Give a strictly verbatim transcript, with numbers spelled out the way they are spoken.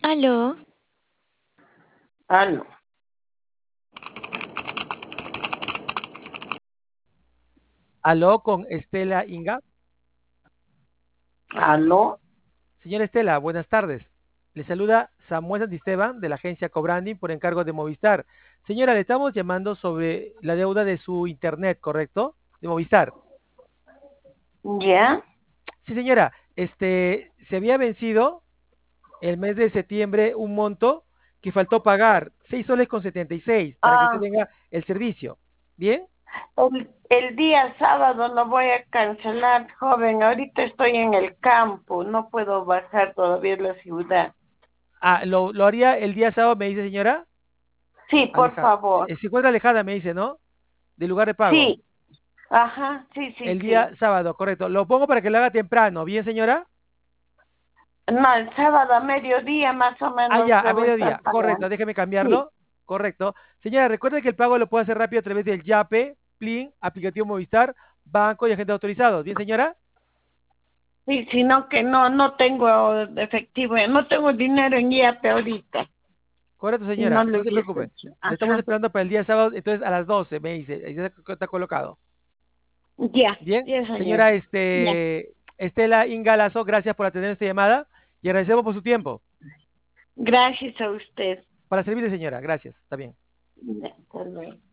Aló, Aló, Aló, con Estela Inga. aló, Señora Estela, buenas tardes. Le saluda Samuel Santisteban de la agencia Cobranding por encargo de Movistar. Señora, le estamos llamando sobre la deuda de su internet, ¿correcto? De Movistar. ya. Sí, señora, este, se había vencido el mes de septiembre un monto que faltó pagar, seis soles con setenta y seis, para que usted Ah, tenga el servicio. ¿Bien? el, el día sábado lo voy a cancelar, joven. Ahorita estoy en el campo, no puedo bajar todavía a la ciudad. Ah, ¿lo, lo haría el día sábado, me dice señora? Sí, por Aleja, favor. eh, se encuentra alejada, me dice, ¿no? Del lugar de pago. Sí, ajá, sí, sí, El día sí. sábado, correcto. Lo pongo para que lo haga temprano, ¿bien, señora? No, el sábado a mediodía más o Ah, menos ya, a debo estar mediodía, correcto, pagando. déjeme Sí, cambiarlo. Correcto. Señora, recuerde que el pago lo puede hacer rápido a través del Yape, Plin, aplicativo Movistar, banco y agentes autorizados. ¿Bien, señora? sí, sino que no, no tengo efectivo, no tengo dinero en I A P ahorita. Correcto, Si no señora, lo no se hubiese preocupe. hecho. Le estamos Ajá, esperando para el día sábado, entonces a las doce, me dice. Ahí ya está colocado. ya, Bien, ya, señor. señora Ya. este, Estela Ingalazo, gracias por atender esta llamada y agradecemos por su tiempo. Gracias a usted. Para servirle, señora, gracias. Está bien. Ya, hasta luego.